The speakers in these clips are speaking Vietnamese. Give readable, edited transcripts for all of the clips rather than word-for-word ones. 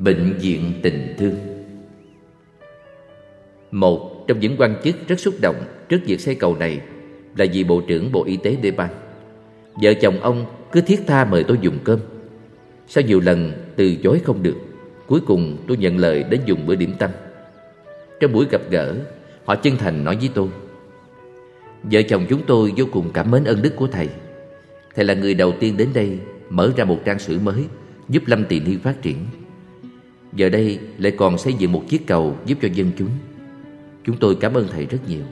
Bệnh viện tình thương. Một trong những quan chức rất xúc động trước việc xây cầu này là vị Bộ trưởng Bộ Y tế Nepal. Vợ chồng ông cứ thiết tha mời tôi dùng cơm. Sau nhiều lần từ chối không được, cuối cùng tôi nhận lời đến dùng bữa điểm tâm. Trong buổi gặp gỡ, họ chân thành nói với tôi: vợ chồng chúng tôi vô cùng cảm mến ân đức của thầy. Thầy là người đầu tiên đến đây mở ra một trang sử mới giúp Lâm Tỳ Ni phát triển. Giờ đây lại còn xây dựng một chiếc cầu giúp cho dân chúng. Chúng tôi cảm ơn thầy rất nhiều.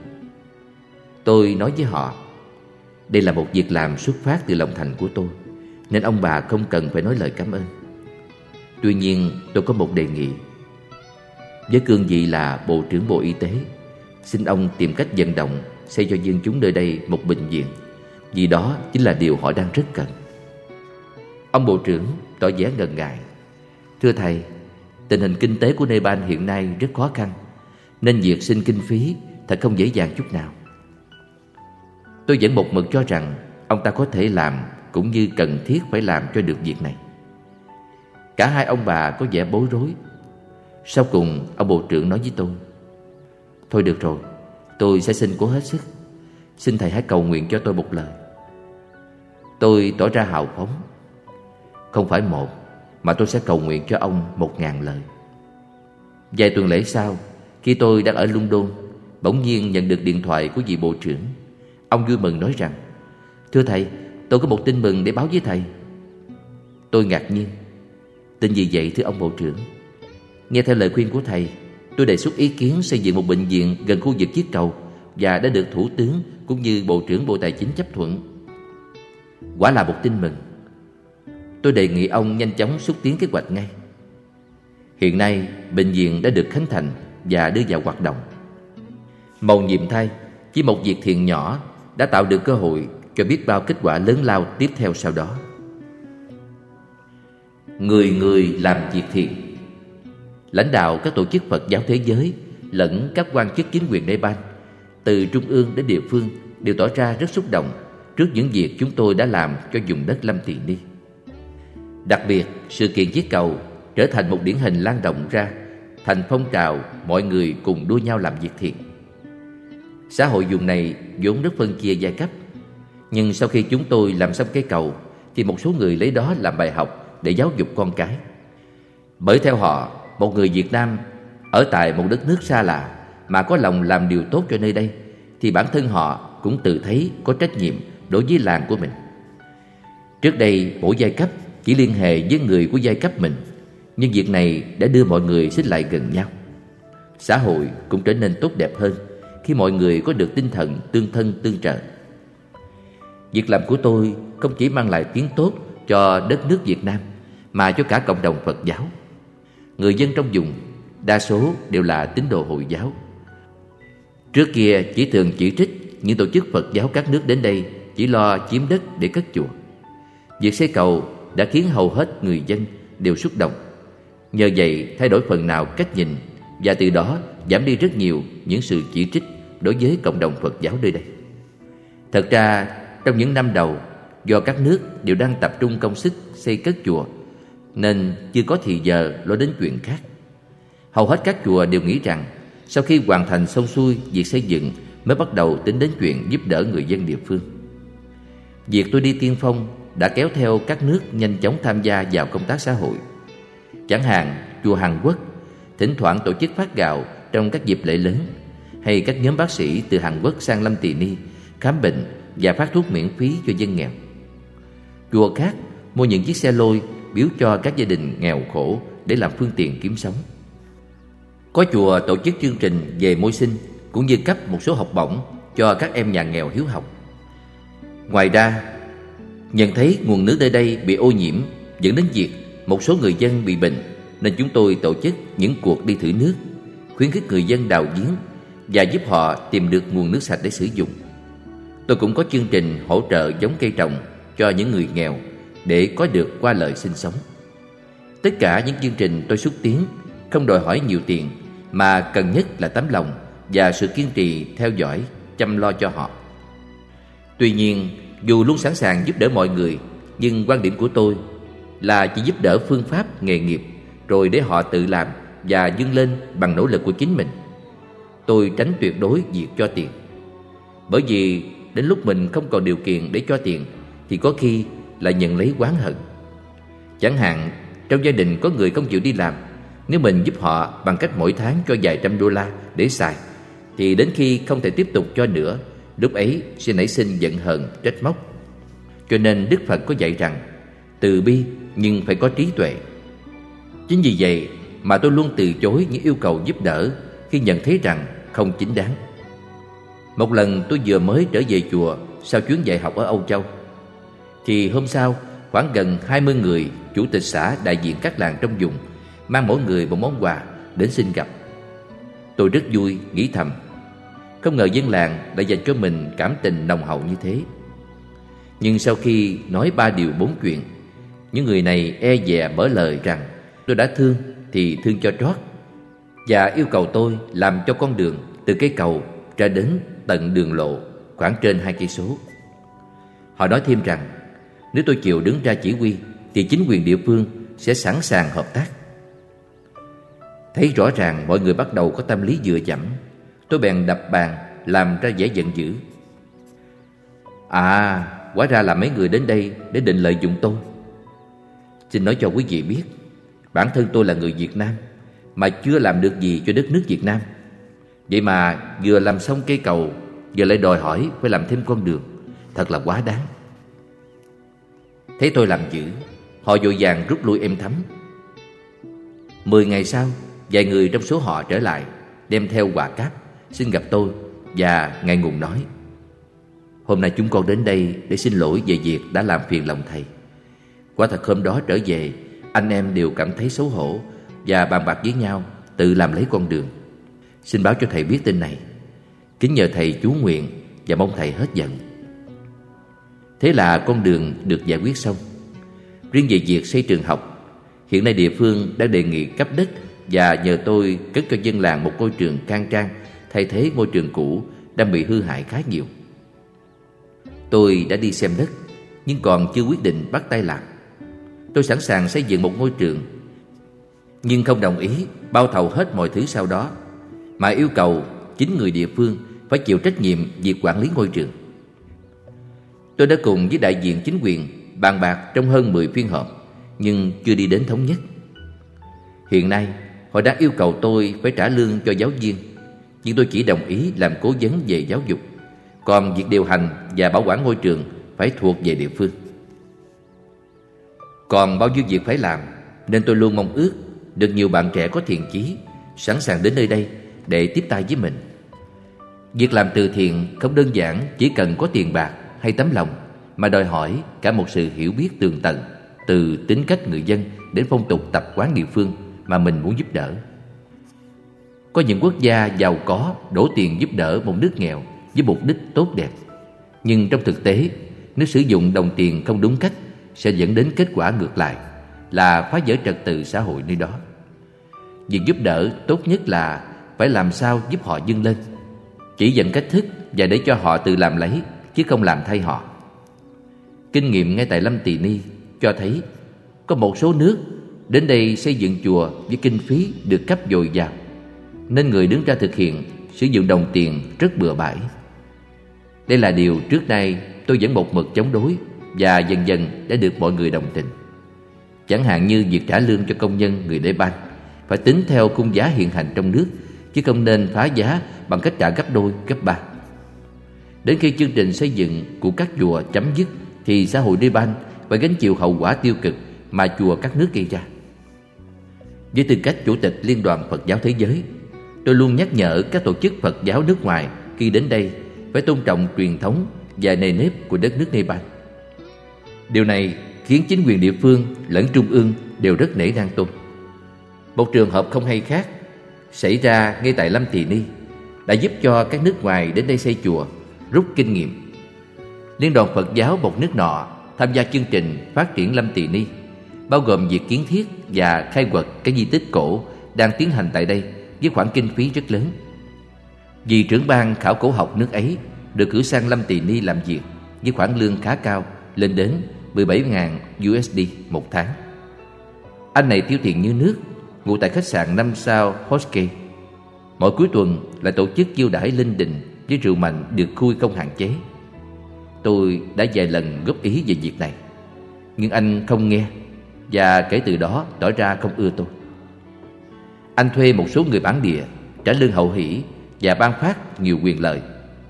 Tôi nói với họ, đây là một việc làm xuất phát từ lòng thành của tôi, nên ông bà không cần phải nói lời cảm ơn. Tuy nhiên tôi có một đề nghị. Với cương vị là Bộ trưởng Bộ Y tế, xin ông tìm cách vận động xây cho dân chúng nơi đây một bệnh viện, vì đó chính là điều họ đang rất cần. Ông Bộ trưởng tỏ vẻ ngần ngại: thưa thầy, tình hình kinh tế của Nepal hiện nay rất khó khăn, nên việc xin kinh phí thật không dễ dàng chút nào. Tôi vẫn một mực cho rằng ông ta có thể làm, cũng như cần thiết phải làm cho được việc này. Cả hai ông bà có vẻ bối rối. Sau cùng ông Bộ trưởng nói với tôi: thôi được rồi, tôi sẽ xin cố hết sức. Xin thầy hãy cầu nguyện cho tôi một lời. Tôi tỏ ra hào phóng: không phải một, mà tôi sẽ cầu nguyện cho ông 1000 lời. Vài tuần lễ sau, khi tôi đang ở London, bỗng nhiên nhận được điện thoại của vị Bộ trưởng. Ông vui mừng nói rằng: thưa thầy, tôi có một tin mừng để báo với thầy. Tôi ngạc nhiên: tin gì vậy thưa ông Bộ trưởng? Nghe theo lời khuyên của thầy, tôi đề xuất ý kiến xây dựng một bệnh viện gần khu vực chiếc cầu và đã được Thủ tướng cũng như Bộ trưởng Bộ Tài chính chấp thuận. Quả là một tin mừng. Tôi đề nghị ông nhanh chóng xúc tiến kế hoạch ngay. Hiện nay bệnh viện đã được khánh thành và đưa vào hoạt động. Mầu nhiệm thay, chỉ một việc thiện nhỏ đã tạo được cơ hội cho biết bao kết quả lớn lao tiếp theo sau đó. Người người làm việc thiện. Lãnh đạo các tổ chức Phật giáo thế giới lẫn các quan chức chính quyền Nepal, từ trung ương đến địa phương, đều tỏ ra rất xúc động trước những việc chúng tôi đã làm cho vùng đất Lâm Tỳ Ni. Đặc biệt, sự kiện chiếc cầu trở thành một điển hình lan rộng ra, thành phong trào mọi người cùng đua nhau làm việc thiện. Xã hội vùng này vốn rất phân chia giai cấp, nhưng sau khi chúng tôi làm xong cây cầu thì một số người lấy đó làm bài học để giáo dục con cái. Bởi theo họ, một người Việt Nam ở tại một đất nước xa lạ mà có lòng làm điều tốt cho nơi đây, thì bản thân họ cũng tự thấy có trách nhiệm đối với làng của mình. Trước đây mỗi giai cấp chỉ liên hệ với người của giai cấp mình, nhưng việc này đã đưa mọi người xích lại gần nhau. Xã hội cũng trở nên tốt đẹp hơn khi mọi người có được tinh thần tương thân tương trợ. Việc làm của tôi không chỉ mang lại tiếng tốt cho đất nước Việt Nam, mà cho cả cộng đồng Phật giáo. Người dân trong vùng đa số đều là tín đồ Hồi giáo. Trước kia chỉ thường chỉ trích những tổ chức Phật giáo các nước đến đây chỉ lo chiếm đất để cất chùa. Việc xây cầu đã khiến hầu hết người dân đều xúc động. Nhờ vậy thay đổi phần nào cách nhìn, và từ đó giảm đi rất nhiều những sự chỉ trích đối với cộng đồng Phật giáo nơi đây. Thật ra trong những năm đầu, do các nước đều đang tập trung công sức xây cất chùa, nên chưa có thì giờ lo đến chuyện khác. Hầu hết các chùa đều nghĩ rằng sau khi hoàn thành xong xuôi việc xây dựng mới bắt đầu tính đến chuyện giúp đỡ người dân địa phương. Việc tôi đi tiên phong đã kéo theo các nước nhanh chóng tham gia vào công tác xã hội. Chẳng hạn chùa Hàn Quốc thỉnh thoảng tổ chức phát gạo trong các dịp lễ lớn, hay các nhóm bác sĩ từ Hàn Quốc sang Lâm Tỳ Ni khám bệnh và phát thuốc miễn phí cho dân nghèo. Chùa khác mua những chiếc xe lôi biếu cho các gia đình nghèo khổ để làm phương tiện kiếm sống. Có chùa tổ chức chương trình về môi sinh, cũng như cấp một số học bổng cho các em nhà nghèo hiếu học. Ngoài ra, nhận thấy nguồn nước nơi đây bị ô nhiễm dẫn đến việc một số người dân bị bệnh, nên chúng tôi tổ chức những cuộc đi thử nước, khuyến khích người dân đào giếng và giúp họ tìm được nguồn nước sạch để sử dụng. Tôi cũng có chương trình hỗ trợ giống cây trồng cho những người nghèo để có được qua lợi sinh sống. Tất cả những chương trình tôi xúc tiến không đòi hỏi nhiều tiền, mà cần nhất là tấm lòng và sự kiên trì theo dõi, chăm lo cho họ. Tuy nhiên, dù luôn sẵn sàng giúp đỡ mọi người, nhưng quan điểm của tôi là chỉ giúp đỡ phương pháp nghề nghiệp, rồi để họ tự làm và vươn lên bằng nỗ lực của chính mình. Tôi tránh tuyệt đối việc cho tiền, bởi vì đến lúc mình không còn điều kiện để cho tiền thì có khi là nhận lấy oán hận. Chẳng hạn trong gia đình có người không chịu đi làm, nếu mình giúp họ bằng cách mỗi tháng cho vài trăm đô la để xài, thì đến khi không thể tiếp tục cho nữa, lúc ấy sẽ nảy sinh giận hờn, trách móc. Cho nên Đức Phật có dạy rằng từ bi nhưng phải có trí tuệ. Chính vì vậy mà tôi luôn từ chối những yêu cầu giúp đỡ khi nhận thấy rằng không chính đáng. Một lần tôi vừa mới trở về chùa sau chuyến dạy học ở Âu Châu, thì hôm sau khoảng gần 20 người chủ tịch xã, đại diện các làng trong vùng mang mỗi người một món quà đến xin gặp. Tôi rất vui, nghĩ thầm, không ngờ dân làng đã dành cho mình cảm tình nồng hậu như thế. Nhưng sau khi nói 3 điều 4 chuyện, những người này e dè mở lời rằng tôi đã thương thì thương cho trót, và yêu cầu tôi làm cho con đường từ cây cầu ra đến tận đường lộ khoảng trên 2 cây số. Họ nói thêm rằng nếu tôi chịu đứng ra chỉ huy thì chính quyền địa phương sẽ sẵn sàng hợp tác. Thấy rõ ràng mọi người bắt đầu có tâm lý dựa dẫm, tôi bèn đập bàn làm ra vẻ giận dữ. Hóa ra là mấy người đến đây để định lợi dụng tôi. Xin nói cho quý vị biết, bản thân tôi là người Việt Nam mà chưa làm được gì cho đất nước Việt Nam. Vậy mà vừa làm xong cây cầu, giờ lại đòi hỏi phải làm thêm con đường, thật là quá đáng. Thấy tôi làm dữ, họ vội vàng rút lui êm thấm. 10 ngày sau, vài người trong số họ trở lại, đem theo quà cáp, xin gặp tôi và ngại ngùng nói: hôm nay chúng con đến đây để xin lỗi về việc đã làm phiền lòng thầy. Quả thật hôm đó trở về, anh em đều cảm thấy xấu hổ và bàn bạc với nhau tự làm lấy con đường. Xin báo cho thầy biết tin này, kính nhờ thầy chú nguyện và mong thầy hết giận. Thế là con đường được giải quyết xong. Riêng về việc xây trường học, hiện nay địa phương đã đề nghị cấp đất và nhờ tôi cất cho dân làng một ngôi trường khang trang thay thế ngôi trường cũ đang bị hư hại khá nhiều. Tôi đã đi xem đất nhưng còn chưa quyết định bắt tay làm. Tôi sẵn sàng xây dựng một ngôi trường, nhưng không đồng ý bao thầu hết mọi thứ sau đó, mà yêu cầu chính người địa phương phải chịu trách nhiệm việc quản lý ngôi trường. Tôi đã cùng với đại diện chính quyền bàn bạc trong hơn 10 phiên họp, nhưng chưa đi đến thống nhất. Hiện nay họ đã yêu cầu tôi phải trả lương cho giáo viên, nhưng tôi chỉ đồng ý làm cố vấn về giáo dục, còn việc điều hành và bảo quản ngôi trường phải thuộc về địa phương. Còn bao nhiêu việc phải làm, nên tôi luôn mong ước được nhiều bạn trẻ có thiện chí sẵn sàng đến nơi đây để tiếp tay với mình. Việc làm từ thiện không đơn giản chỉ cần có tiền bạc hay tấm lòng, mà đòi hỏi cả một sự hiểu biết tường tận, từ tính cách người dân đến phong tục tập quán địa phương mà mình muốn giúp đỡ. Có những quốc gia giàu có đổ tiền giúp đỡ một nước nghèo với mục đích tốt đẹp, nhưng trong thực tế, nếu sử dụng đồng tiền không đúng cách sẽ dẫn đến kết quả ngược lại, là phá vỡ trật tự xã hội nơi đó. Việc giúp đỡ tốt nhất là phải làm sao giúp họ vươn lên, chỉ dẫn cách thức và để cho họ tự làm lấy, chứ không làm thay họ. Kinh nghiệm ngay tại Lâm Tỳ Ni cho thấy có một số nước đến đây xây dựng chùa với kinh phí được cấp dồi dào, nên người đứng ra thực hiện sử dụng đồng tiền rất bừa bãi. Đây là điều trước nay tôi vẫn một mực chống đối, và dần dần đã được mọi người đồng tình. Chẳng hạn như việc trả lương cho công nhân người Nepal phải tính theo khung giá hiện hành trong nước, chứ không nên phá giá bằng cách trả gấp đôi, gấp ba. Đến khi chương trình xây dựng của các chùa chấm dứt thì xã hội Nepal phải gánh chịu hậu quả tiêu cực mà chùa các nước gây ra. Với tư cách Chủ tịch Liên đoàn Phật giáo Thế giới, tôi luôn nhắc nhở các tổ chức Phật giáo nước ngoài khi đến đây phải tôn trọng truyền thống và nề nếp của đất nước Nepal. Điều này khiến chính quyền địa phương lẫn trung ương đều rất nể nang tôi. Một trường hợp không hay khác xảy ra ngay tại Lâm Tỳ Ni đã giúp cho các nước ngoài đến đây xây chùa rút kinh nghiệm. Liên đoàn Phật giáo một nước nọ tham gia chương trình phát triển Lâm Tỳ Ni, bao gồm việc kiến thiết và khai quật cái di tích cổ đang tiến hành tại đây với khoản kinh phí rất lớn. Vì trưởng ban khảo cổ học nước ấy được cử sang Lâm Tỳ Ni làm việc với khoản lương khá cao, lên đến 17.000 USD một tháng. Anh này tiêu tiền như nước, ngụ tại khách sạn 5 sao Hoske. Mỗi cuối tuần lại tổ chức chiêu đãi linh đình với rượu mạnh được khui không hạn chế. Tôi đã vài lần góp ý về việc này, nhưng anh không nghe, và kể từ đó tỏ ra không ưa tôi. Anh thuê một số người bản địa, trả lương hậu hỷ và ban phát nhiều quyền lợi.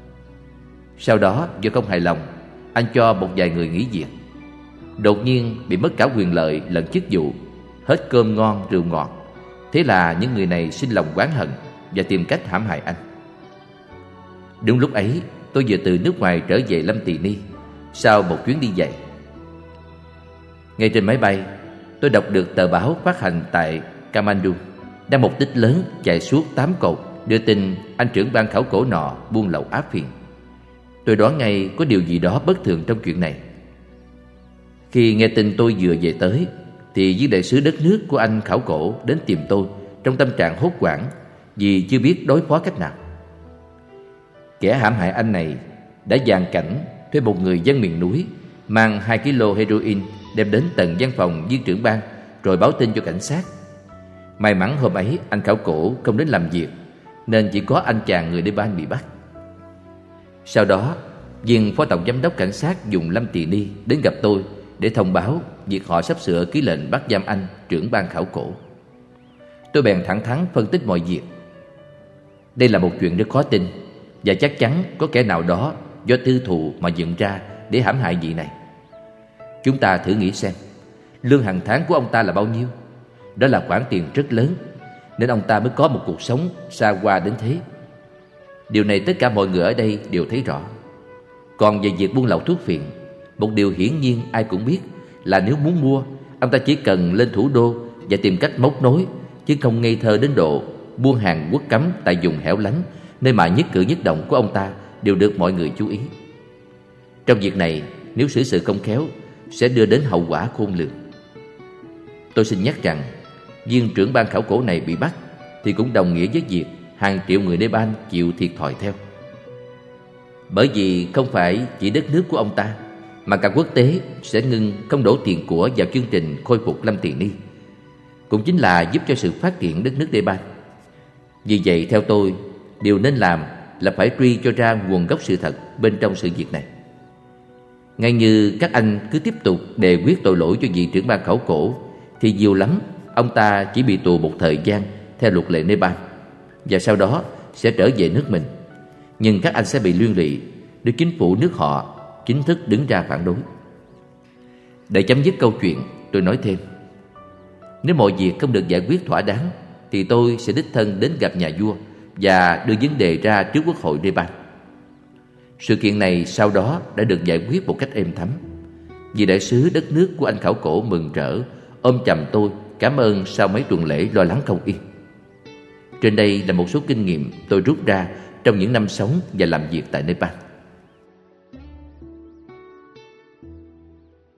Sau đó do không hài lòng, anh cho một vài người nghỉ việc. Đột nhiên bị mất cả quyền lợi lẫn chức vụ, hết cơm ngon rượu ngọt. Thế là những người này sinh lòng oán hận và tìm cách hãm hại anh. Đúng lúc ấy, tôi vừa từ nước ngoài trở về Lâm Tỳ Ni sau một chuyến đi dạy. Ngay trên máy bay, tôi đọc được tờ báo phát hành tại Kathmandu đăng một tích lớn chạy suốt 8 cột đưa tin anh trưởng ban khảo cổ nọ buôn lậu áp phiền. Tôi đoán ngay có điều gì đó bất thường trong chuyện này. Khi nghe tin tôi vừa về tới, thì viên đại sứ đất nước của anh khảo cổ đến tìm tôi trong tâm trạng hốt hoảng vì chưa biết đối phó cách nào. Kẻ hãm hại anh này đã dàn cảnh thuê một người dân miền núi mang 2 kg heroin đem đến tận văn phòng viên trưởng ban rồi báo tin cho cảnh sát. May mắn hôm ấy anh khảo cổ không đến làm việc, nên chỉ có anh chàng người Nepal bị bắt. Sau đó, viên phó tổng giám đốc cảnh sát vùng Lâm Tỳ Ni đến gặp tôi để thông báo việc họ sắp sửa ký lệnh bắt giam anh trưởng ban khảo cổ. Tôi bèn thẳng thắn phân tích mọi việc. Đây là một chuyện rất khó tin, và chắc chắn có kẻ nào đó do tư thù mà dựng ra để hãm hại vị này. Chúng ta thử nghĩ xem, lương hàng tháng của ông ta là bao nhiêu? Đó là khoản tiền rất lớn, nên ông ta mới có một cuộc sống xa hoa đến thế. Điều này tất cả mọi người ở đây đều thấy rõ. Còn về việc buôn lậu thuốc phiện, một điều hiển nhiên ai cũng biết là nếu muốn mua, ông ta chỉ cần lên thủ đô và tìm cách móc nối, chứ không ngây thơ đến độ buôn hàng quốc cấm tại vùng hẻo lánh, nơi mà nhất cử nhất động của ông ta đều được mọi người chú ý. Trong việc này, nếu xử sự không khéo, sẽ đưa đến hậu quả khôn lường. Tôi xin nhắc rằng, viên trưởng ban khảo cổ này bị bắt thì cũng đồng nghĩa với việc hàng triệu người Nepal chịu thiệt thòi theo. Bởi vì không phải chỉ đất nước của ông ta, mà cả quốc tế sẽ ngưng không đổ tiền của vào chương trình khôi phục Lâm Tỳ Ni, cũng chính là giúp cho sự phát triển đất nước Nepal. Vì vậy theo tôi, điều nên làm là phải truy cho ra nguồn gốc sự thật bên trong sự việc này. Ngay như các anh cứ tiếp tục đề quyết tội lỗi cho vị trưởng ban khảo cổ, thì nhiều lắm ông ta chỉ bị tù một thời gian theo luật lệ Nepal, và sau đó sẽ trở về nước mình. Nhưng các anh sẽ bị liên lụy nếu chính phủ nước họ chính thức đứng ra phản đối. Để chấm dứt câu chuyện, tôi nói thêm, nếu mọi việc không được giải quyết thỏa đáng, thì tôi sẽ đích thân đến gặp nhà vua và đưa vấn đề ra trước quốc hội Nepal. Sự kiện này sau đó đã được giải quyết một cách êm thấm. Vị đại sứ đất nước của anh khảo cổ mừng rỡ ôm chầm tôi cảm ơn sau mấy tuần lễ lo lắng không yên. Trên đây là một số kinh nghiệm tôi rút ra trong những năm sống và làm việc tại Nepal.